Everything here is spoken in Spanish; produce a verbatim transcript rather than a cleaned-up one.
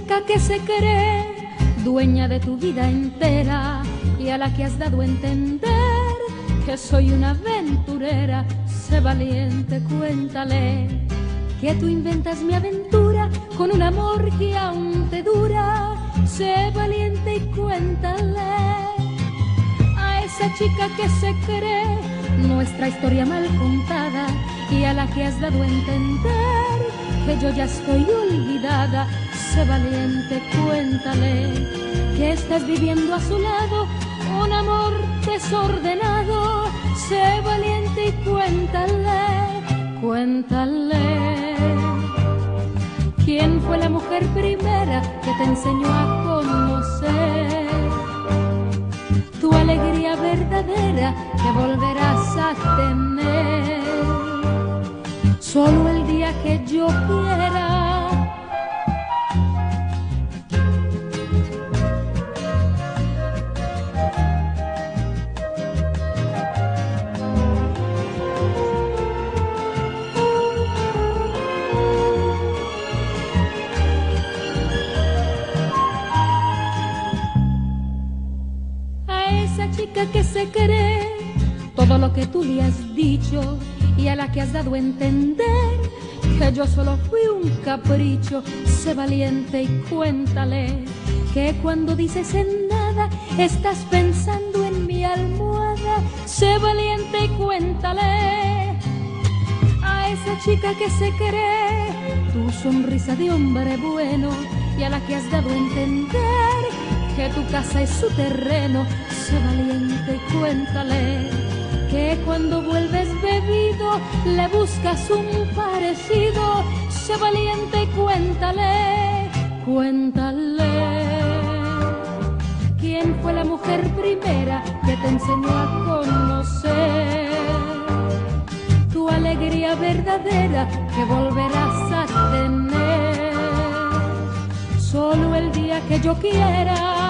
chica que se cree dueña de tu vida entera y a la que has dado a entender que soy una aventurera. Sé valiente, cuéntale que tú inventas mi aventura con un amor que aún te dura. Sé valiente y cuéntale a esa chica que se cree nuestra historia mal contada y a la que has dado a entender que yo ya estoy olvidada. Sé valiente, cuéntale que estás viviendo a su lado un amor desordenado. Sé valiente y cuéntale, cuéntale quién fue la mujer primera que te enseñó a conocer tu alegría verdadera que volverás a tener solo el día que yo quiera. Chica que se cree todo lo que tú le has dicho y a la que has dado a entender que yo solo fui un capricho. Sé valiente y cuéntale que cuando dices en nada estás pensando en mi almohada. Sé valiente y cuéntale a esa chica que se cree tu sonrisa de hombre bueno y a la que has dado a entender que tu casa es su terreno. Sé valiente y cuéntale que cuando vuelves bebido le buscas un parecido. Sé valiente y cuéntale, cuéntale quién fue la mujer primera que te enseñó a conocer tu alegría verdadera que volverás a tener solo el día que yo quiera.